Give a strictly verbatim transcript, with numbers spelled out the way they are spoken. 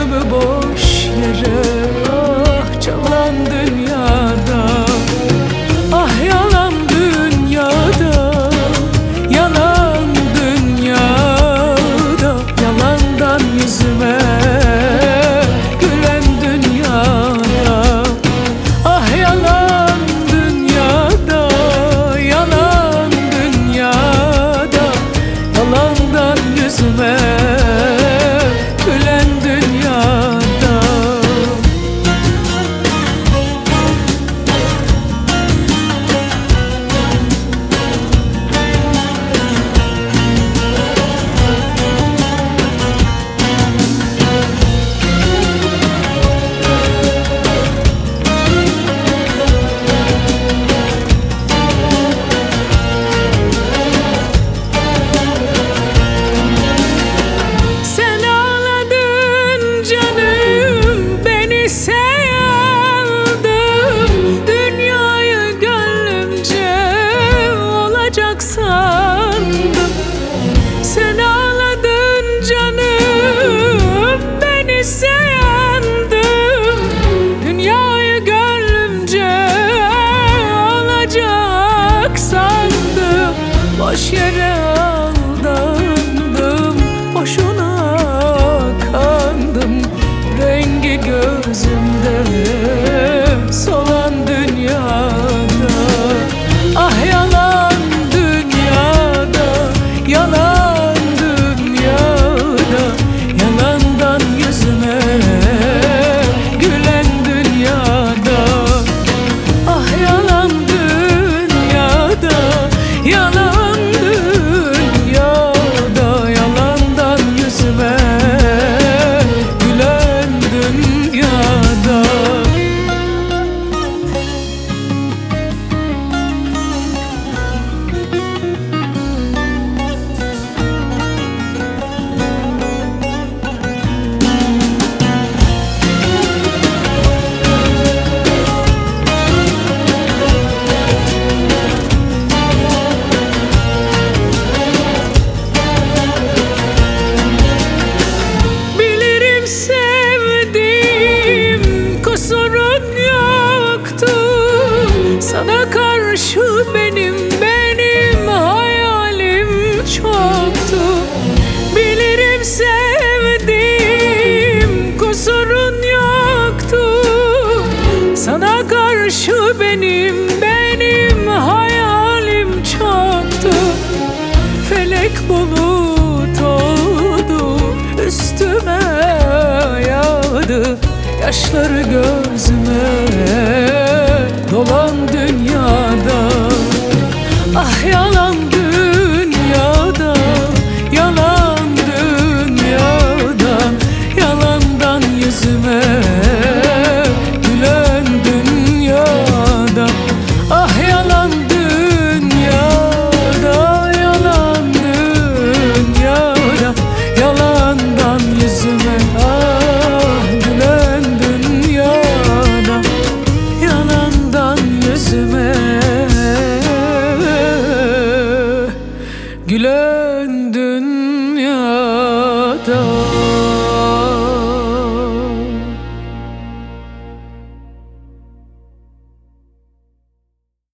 ömrümü boş yere ah çalan dünyada. Ah yalan dünyada, yalan dünyada, yalandan yüzüme gülen dünyada. Ah yalan dünyada, yalan dünyada, yalandan yüzüme gülen dünyada. Sandım. Sen ağladın canım, ben ise yandım. Dünyayı gönlümce alacak sandım. Boş yere aldandım, boşuna kandım. Rengi gözümde solan dünyada. Ah yalan yalan dünyada, yalandan yüzüme gülen dünyada. Ah yalan dünyada, yalan dünyada, yalandan yüzüme gülen dünyada. Sana karşı benim, benim hayalim çoktu. Bilirim sevdiğim, kusurun yoktu. Sana karşı benim, benim hayalim çoktu. Felek bulut oldu, üstüme yağdı. Yaşları gözüme dolan dünyada. Ah yalan dünyada, yalan dünyada, yalandan yüzüme gülen dünyada. Ah yalan dünyada, yalan dünyada, yalandan yüzüme ah gülen dünyada. Yalandan yüzüme gülen